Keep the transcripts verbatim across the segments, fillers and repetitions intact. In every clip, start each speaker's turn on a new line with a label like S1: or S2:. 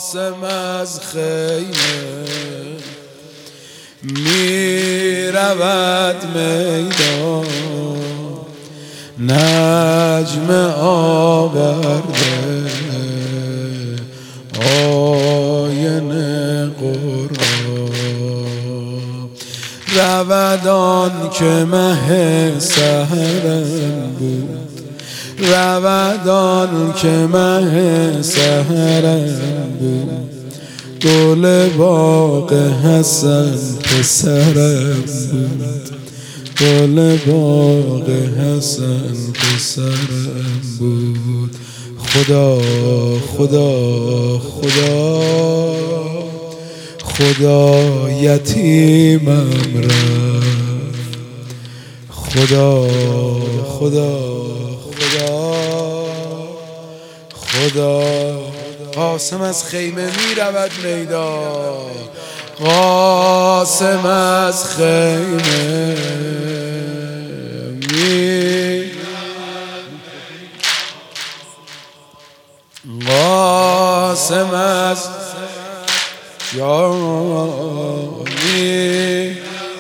S1: قاسم از خیمه می رود میدان، نجم آورده آینه قرآن. رودان که مه سحرم بود، رودان که مه سحرم بود، گل باغ حسن پسرم بود، گل باغ حسن پسرم بود. خدا خدا خدا خدا یتیمم رفت، خدا خدا خدا خدا. قاسم از خیمه می رود میدان، قاسم از خیمه می قاسم از جانی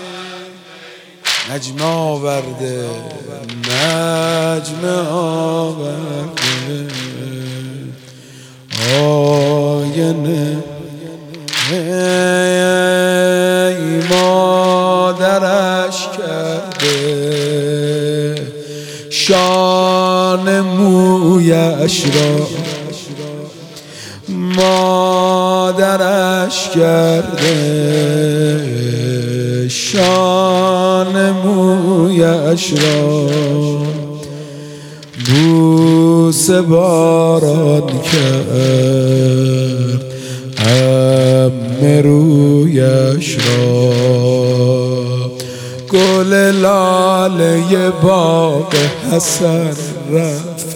S1: نجم آورده، نجم آورده آینه. ای مادرش کرده شان مویش را، مادرش کرده شان مویش را، بوسه باران کرد ام رویش را. گل لاله باغ حسن رفت،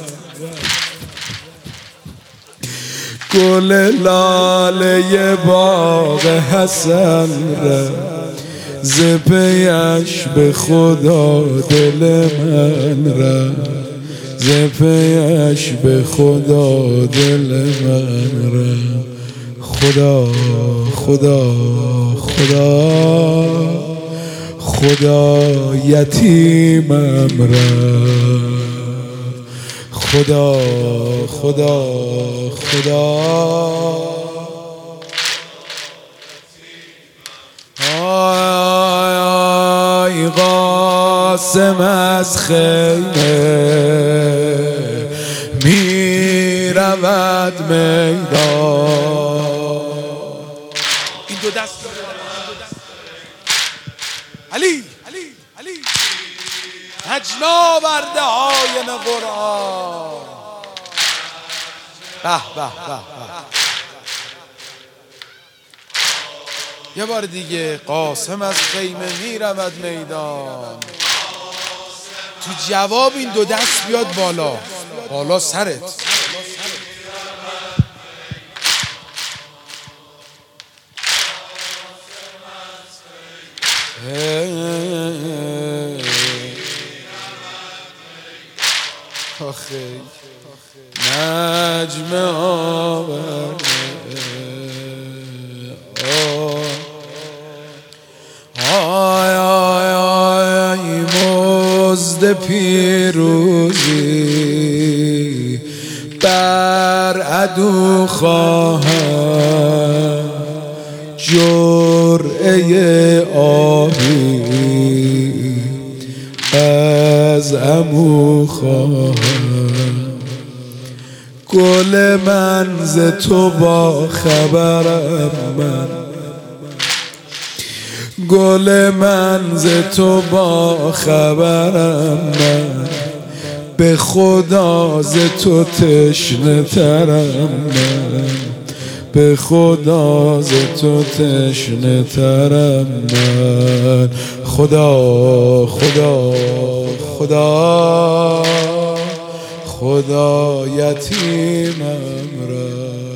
S1: گل لاله باغ حسن رفت، ز پیش به خدا دل من رفت، ز پیش به خدا دل من رفت. خدا خدا خدا خدا یتیمم رفت، خدا خدا خدا. آی قاسم از خیمه می رود میدان. این دو دست علی علی نجم آورده آینه قرآن. به به به. یه بار دیگه قاسم از خیمه می رود میدان. تو جواب این دو دست بیاد بالا، بالا سرت. آخه نجم آورده آی آی آی مزد پیروزی بر عدو خواهم، جرعه آبی از عمو خواهم. گل من ز تو با خبرم، من گل من ز تو با خبرم، من به خدا ز تو تشنه ترم، من به خدا ز تو تشنه ترم من. خدا خدا خدا خدا یتیمم را